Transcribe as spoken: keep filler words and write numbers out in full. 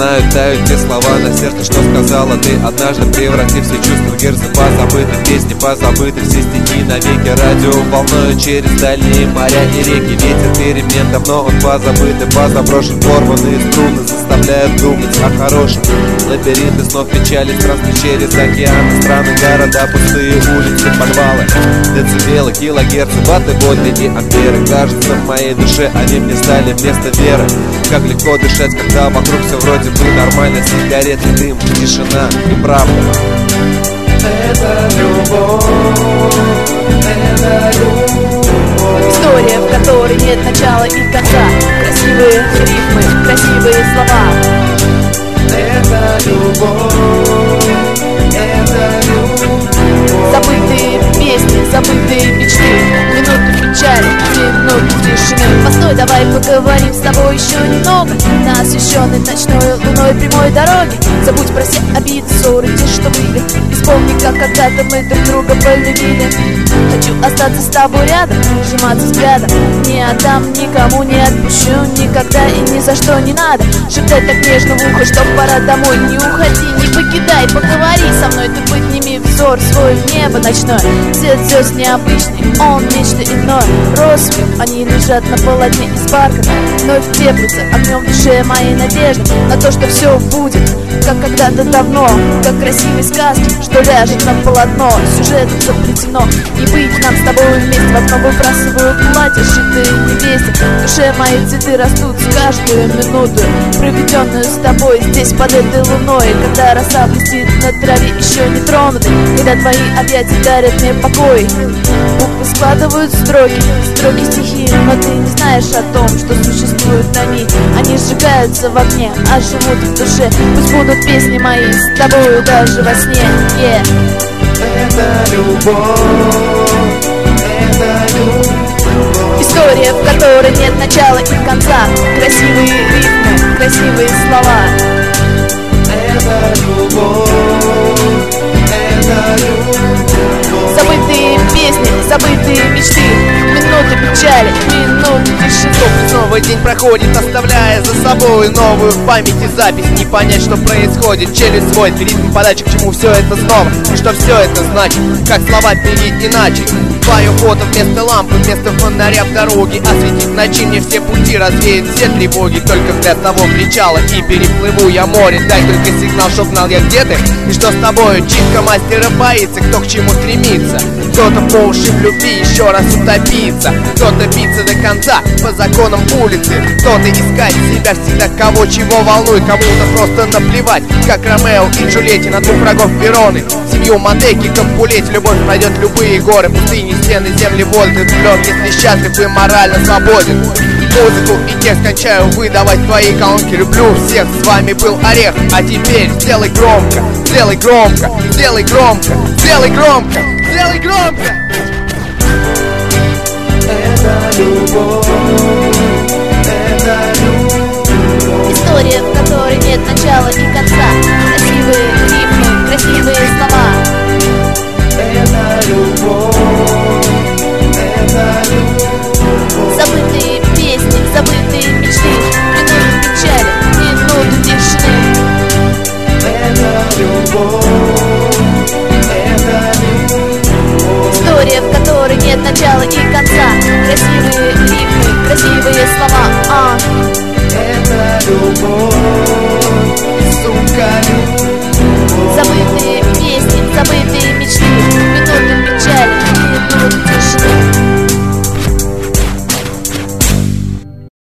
знаю, тают те слова на сердце, что сказала ты однажды, превратив все чувства в герзы позабыты, песни позабыты, все стихи навеки. Радио волною через дальние моря и реки. Ветер перемен, давно он позабыт и позаброшен. Порванные струны заставляют думать о хорошем. Лабиринты снов печали, странствий через океаны, страны, города, пустые улицы, подвалы, децибелы, килогерцы, ваты, вольны и амперы. Кажется, в моей душе они мне стали вместо веры. Как легко дышать, когда вокруг все вроде бы нормально. Сигареты, дым, тишина и правда. Это любовь, это любовь. История, в которой нет начала и конца. Красивые рифмы, красивые слова. Это любовь, это любовь. Забытые песни, забытые мечты, минуты печали, минуты тишины. Постой, давай поговорим с тобой еще немного на освещенной ночной луной прямой дороге. Забудь про все обиды, ссоры, те, что были. Вспомни, как когда-то мы друг друга полюбили. Хочу остаться с тобой рядом, сжиматься взглядом. Не отдам никому, не отпущу никогда и ни за что не надо шептать так нежно в ухо, что пора домой. Не уходи, не покидай, поговори со мной. Ты подними взор свой в небо ночное. Цвет звезд необычный, он нечто иное. Россыпью они лежат на полотне из бархата. Вновь теплится огнем в душе моей надежды на то, что все будет, как когда-то давно. Как красивой сказки, что ляжет на полотно. Сюжетом заплетено, и быть нам с тобой вместе. В окно выбрасываю платье, сшитые невесте. В душе мои цветы растут с каждую минуту, проведенную с тобой здесь под этой луной. Когда роса блестит на траве еще не тронутой, когда твои объятия дарят мне покой. Буквы складывают строки, строки стихи, но ты не знаешь о том, что существуют они. Они сжигаются в огне, а живут в душе. Пусть будут песни мои с тобою даже во сне. Yeah. Это любовь, это любовь. История, в которой нет начала и конца. Красивые рифмы, красивые слова. Это любовь, это любовь. Забытые песни, забытые мечты, минуты печали, минуты тишины. Снова день проходит, оставляя за собой новую в памяти запись. Не понять, что происходит, челюсть сводит, ритм подачи, к чему все это снова. И что все это значит, как слова перейти иначе. Твое фото вместо лампы, вместо фонаря в дороге. Осветить в ночи мне все пути, развеет все тревоги. Только взгляд того кричала, и переплыву я море. Дай только сигнал, чтоб знал я, где ты и что с тобою. Читка мастера боится, кто к чему стремится. Кто-то по уши в любви еще раз утопиться, кто-то биться до конца по законам улицы, кто-то искать себя всегда, кого чего волнует. Кому-то просто наплевать, как Ромео и Джульетте на двух врагов Вероны. Семью Монтеки, Капулетти, любовь пройдет любые горы, пустыни, стены, земли, воды. Влет, если счастлив и морально свободен. Музыку и текст кончаю выдавать твои колонки. Люблю всех, с вами был Орех. А теперь сделай громко, сделай громко, сделай громко, сделай громко, сделай громко. Это любовь.